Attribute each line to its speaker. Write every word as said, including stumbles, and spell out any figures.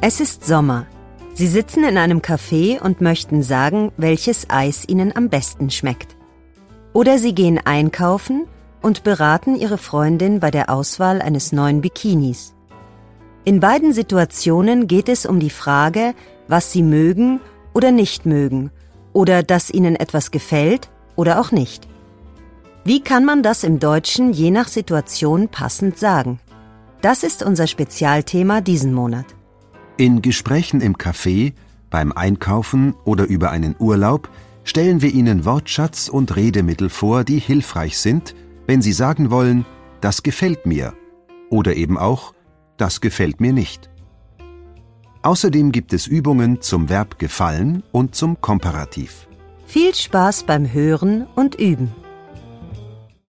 Speaker 1: Es ist Sommer. Sie sitzen in einem Café und möchten sagen, welches Eis ihnen am besten schmeckt. Oder sie gehen einkaufen und beraten ihre Freundin bei der Auswahl eines neuen Bikinis. In beiden Situationen geht es um die Frage, was sie mögen oder nicht mögen, oder dass ihnen etwas gefällt oder auch nicht. Wie kann man das im Deutschen je nach Situation passend sagen? Das ist unser Spezialthema diesen Monat.
Speaker 2: In Gesprächen im Café, beim Einkaufen oder über einen Urlaub stellen wir Ihnen Wortschatz und Redemittel vor, die hilfreich sind, wenn Sie sagen wollen, das gefällt mir oder eben auch, das gefällt mir nicht. Außerdem gibt es Übungen zum Verb gefallen und zum Komparativ.
Speaker 1: Viel Spaß beim Hören und Üben.